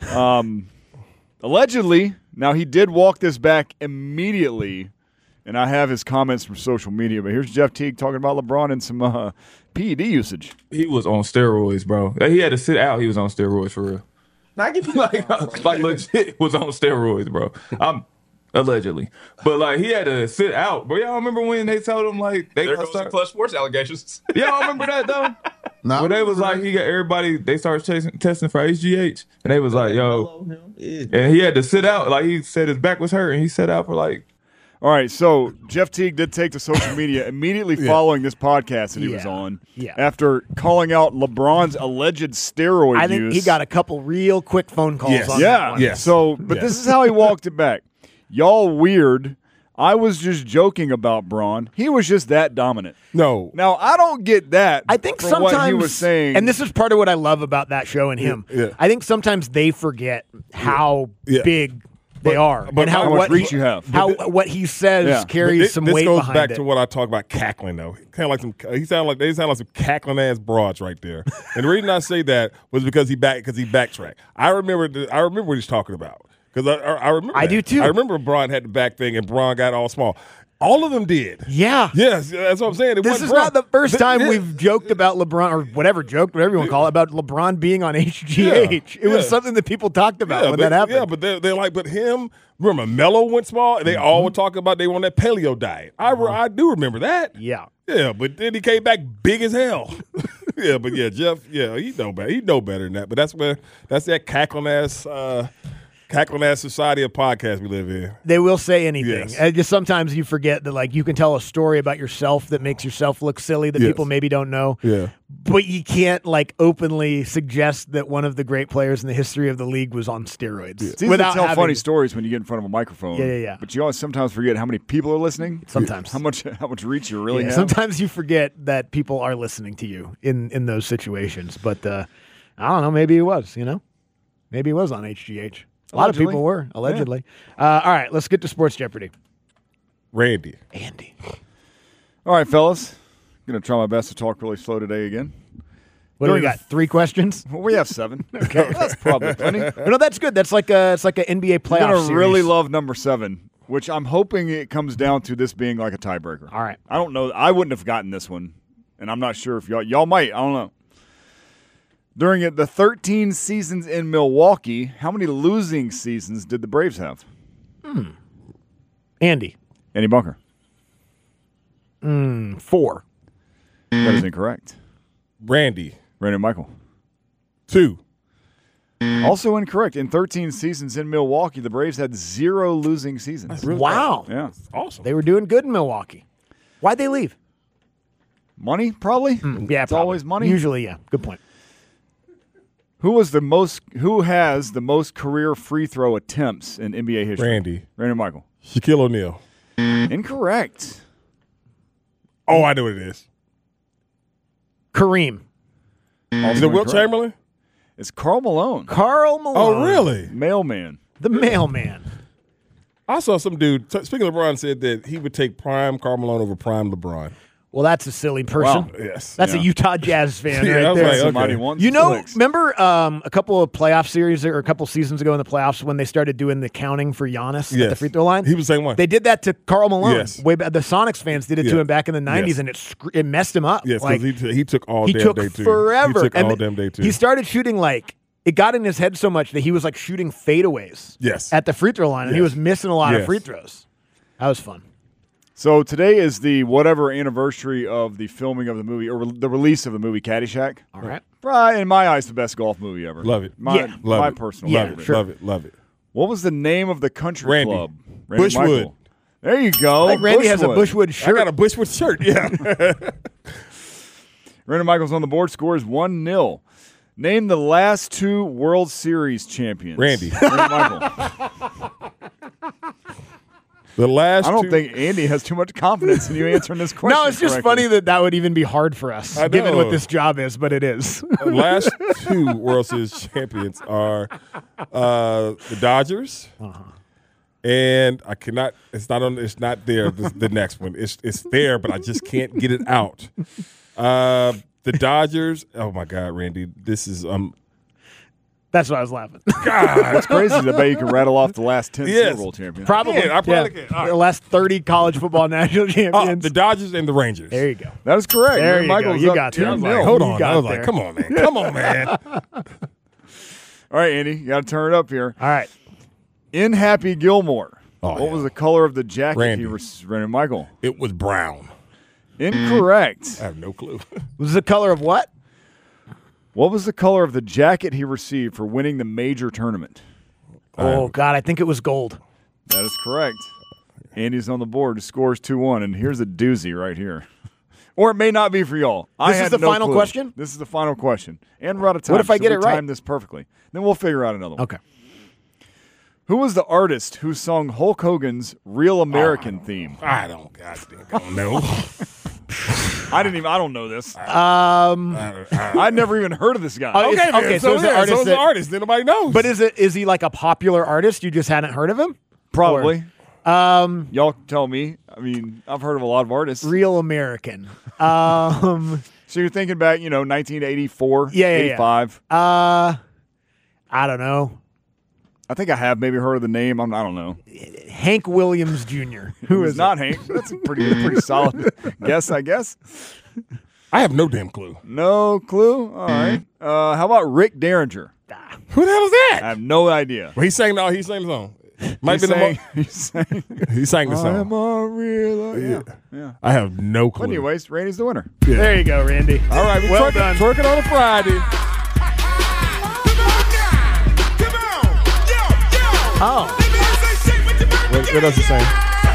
Um, allegedly, now he did walk this back immediately, and I have his comments from social media. But here's Jeff Teague talking about LeBron and some uh, P E D usage. He was on steroids, bro. He had to sit out. He was on steroids for real. Not give like, like legit was on steroids, bro. I'm allegedly, but like he had to sit out. But y'all remember when they told him like they There goes start, the Clutch Sports allegations. y'all remember that though? No. When they was like he got everybody, they started chasing, testing for H G H, and they was like, yo, and he had to sit out. Like he said his back was hurt, and he sat out for like. All right, so Jeff Teague did take to social media immediately Yeah. following this podcast that he Yeah. was on. Yeah. After calling out LeBron's alleged steroid I think use. he got a couple real quick phone calls Yes. on that Yeah. one. Yes. So, but Yes. this is how he walked it back. Y'all weird. I was just joking about Braun. He was just that dominant. No. Now, I don't get that. I think from sometimes what he was saying. and this is part of what I love about that show and him. Yeah. I think sometimes they forget how Yeah. big they But- are but and how, how much what reach he, you have. how what he says Yeah. But carries this, some this weight goes behind back it. to what I talk about cackling though. Kind of like some. He sound like they sound like some cackling ass broads right there. And the reason I say that was because he back because he backtracked. I remember. The, I remember what he's talking about because I, I I remember. I that. do, too. I remember Braun had the back thing and Braun got all small. All of them did. Yeah. Yes, that's what I'm saying. It This wasn't is Braun. not the first Th- time yeah. we've joked about LeBron or whatever joked, whatever you want to call it, about LeBron being on H G H. Yeah, It was yeah. something that people talked about Yeah, when but, that happened. Yeah, but they're, they're like, but him, remember Melo went small, and they Mm-hmm. all would talk about they were on that paleo diet. I, re- I do remember that. yeah. Yeah, but then he came back big as hell. yeah, but yeah, Jeff, yeah, he know better. He know better than that. But that's where that's that cackling ass, uh, cackling ass society of podcasts we live in. They will say anything. Yes. And just sometimes you forget that, like, you can tell a story about yourself that makes yourself look silly that Yes. people maybe don't know. Yeah. But you can't, like, openly suggest that one of the great players in the history of the league was on steroids. It's easy Without to tell having- funny stories when you get in front of a microphone. Yeah, yeah, yeah. But you always sometimes forget how many people are listening. Sometimes. How much how much reach you really Yeah, have. sometimes you forget that people are listening to you in, in those situations. But uh, I don't know. Maybe he was, you know? Maybe he was on H G H. A lot Allegedly. of people were, allegedly. Uh, all right, let's get to Sports Jeopardy. Randy. Andy. All right, fellas. I'm going to try my best to talk really slow today again. What do we During the- got? Three questions? Well, we have seven. Okay. That's probably plenty. No, that's good. That's like a it's like an N B A I'm playoff going to series. really love number seven, which I'm hoping it comes down to this being like a tiebreaker. All right. I don't know. I wouldn't have gotten this one, and I'm not sure if y'all y'all might. I don't know. During it, the thirteen seasons in Milwaukee, how many losing seasons did the Braves have? Andy. Andy Bunker. Mm, four. That is incorrect. Randy. Randy Michael. Two. Also incorrect. In thirteen seasons in Milwaukee, the Braves had zero losing seasons. Wow. Yeah. Awesome. They were doing good in Milwaukee. Why'd they leave? Money, probably. Yeah, It's probably. always money. Usually, yeah. Good point. Who was the most? Who has the most career free throw attempts in N B A history? Randy. Randy Michael. Shaquille O'Neal. Incorrect. Oh, I know what it is. Kareem. Also Is it Wilt incorrect. Chamberlain? It's Karl Malone. Carl Malone. Oh, really? Mailman. The mailman. I saw some dude, t- speaking of LeBron, said that he would take prime Karl Malone over prime LeBron. Well, that's a silly person. Wow. Yes. That's Yeah. a Utah Jazz fan Yeah, I right was there. like, okay. Somebody wants You know, clicks. remember um, a couple of playoff series or a couple seasons ago in the playoffs when they started doing the counting for Giannis at Yes. the free throw line? He was the same one. They did that to Karl Malone. Yes. Way back, the Sonics fans did it to Yeah. him back in the nineties, Yes. and it sc- it messed him up. Yes, like, because he, t- he took all he damn took day too. forever. He took and all damn day too. He started shooting like it got in his head so much that he was like shooting fadeaways. Yes. At the free throw line, and he Yes. was missing a lot of Yes. free throws. That was fun. So today is the whatever anniversary of the filming of the movie or re- the release of the movie Caddyshack. All right. Probably, in my eyes, the best golf movie ever. Love it. My, Yeah. Love my it. personal Yeah, love favorite. it. sure. Love it. Love it. What was the name of the country Randy. club? Randy Bushwood. Michael. There you go. I think Randy has a Bushwood I shirt. got a Bushwood shirt. Yeah. Randy Michael's on the board. Score is one nil. Name the last two World Series champions. Randy. Randy Michael. The last I don't two, think Andy has too much confidence in you answering this question. No, it's just correctly. funny that that would even be hard for us, I given know. what this job is, but it is. the last two World Series champions are uh, the Dodgers, Uh-huh. and I cannot. It's not on. It's not there. The, the next one. It's it's there, but I just can't get it out. Uh, the Dodgers. Oh my God, Randy, this is um. That's why I was laughing. God, It's crazy. I bet you can rattle off the last ten Yes. Super Bowl champions. Probably. Yeah, I probably yeah. can. All right. The last thirty college football national Oh, champions. the Dodgers and the Rangers. there you go. That is correct. There Man, you Michael's go. You up got two there. I was nil. like, Hold You on. got I was there. like, come on, man. Come on, man. All right, Andy, you got to turn it up here. All right. In Happy Gilmore, Oh, what yeah. was the color of the jacket Randy. he was Randy Michael? It was brown. Incorrect. I have no clue. Was the color of what? What was the color of the jacket he received for winning the major tournament? Oh, God, I think it was gold. That is correct. Andy's on the board. The score is two one, and here's a doozy right here. Or it may not be for y'all. I This is had the no final clue. question? This is the final question. And we're out of time. What if I so get we it right? time this perfectly. Then we'll figure out another one. Okay. Who was the artist who sung Hulk Hogan's Real American theme? I don't goddamn don't know. I didn't even. I don't know this. Um, I'd never even heard of this guy. Oh, okay, it's- man. okay, so, so it's an yeah, artist so it's that- an artist. Then nobody knows. but is it is he like a popular artist? You just hadn't heard of him? Probably. Um, Y'all tell me. I mean, I've heard of a lot of artists. Real American. Um, So you're thinking back, you know, nineteen eighty-four, Yeah, yeah, yeah. eighty-five. uh, I don't know. I think I have maybe heard of the name. I'm, I don't know. Hank Williams Junior Who Who is is not Hank? That's a pretty pretty solid guess, I guess. I have no damn clue. No clue. All right. Uh, how about Rick Derringer? Who the hell is I that? have no idea. Well, he sang no. He sang the song. Might He be the sang, mo- he sang, he sang the I'm song. a real. Yeah. yeah. I have no clue. But anyways, Randy's the winner. There you go, Randy. All right, we Well twerking, done. twerking on a Friday. Oh, What, what else he saying?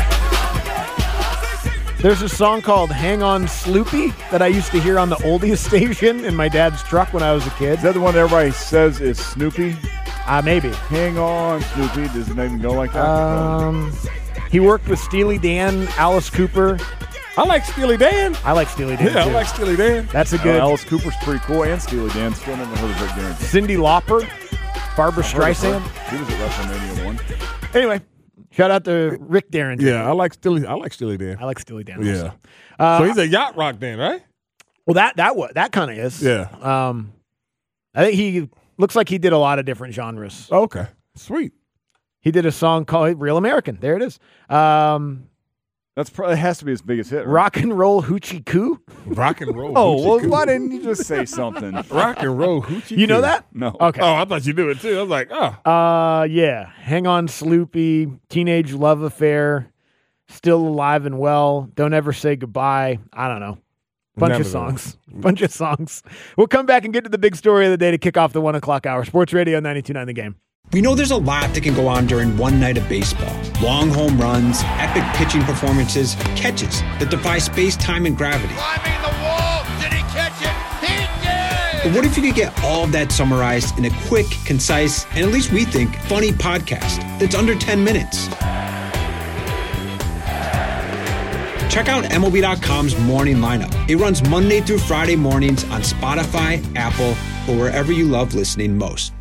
there's a song called "Hang On, Sloopy" that I used to hear on the oldies station in my dad's truck when I was a kid. Is that the one that everybody says is Snoopy? Uh, maybe. Hang on, Snoopy. Does it even go like that? Um, he worked with Steely Dan, Alice Cooper. I like Steely Dan. I like Steely Dan Yeah, too. I like Steely Dan. That's a Uh, good. Alice Cooper's pretty cool, and Steely Dan. Still never heard of Rick Derringer. Cindy Lauper, Barbara Heard of her. Streisand. She was at WrestleMania one. Anyway, shout out to Rick Derringer. Yeah, I like Steely. I like Steely Dan. I like Steely Dan. Yeah. also. Uh, so he's a yacht rock then, right? well, that that what that kind of is. Yeah. Um, I think he looks like he did a lot of different genres. Okay. Sweet. He did a song called "Real American." There it is. Um, That's probably it has to be his biggest hit. Right? rock and roll hoochie coo. Rock and roll. Oh, hoochie well, coo. why didn't you just say something? Rock and roll hoochie. You know coo. that? No. Okay. Oh, I thought you knew it too. I was like, oh. Uh, yeah. Hang on, Sloopy. Teenage Love Affair. Still alive and well. Don't ever say goodbye. I don't know. Bunch None of of them. songs. Bunch of songs. We'll come back and get to the big story of the day to kick off the one o'clock hour. Sports Radio ninety-two point nine The Game. We know there's a lot that can go on during one night of baseball. Long home runs, epic pitching performances, catches that defy space, time, and gravity. Climbing the wall. Did he catch it? He did! But what if you could get all of that summarized in a quick, concise, and at least we think, funny podcast that's under ten minutes? Check out M L B dot com's Morning Lineup. It runs Monday through Friday mornings on Spotify, Apple, or wherever you love listening most.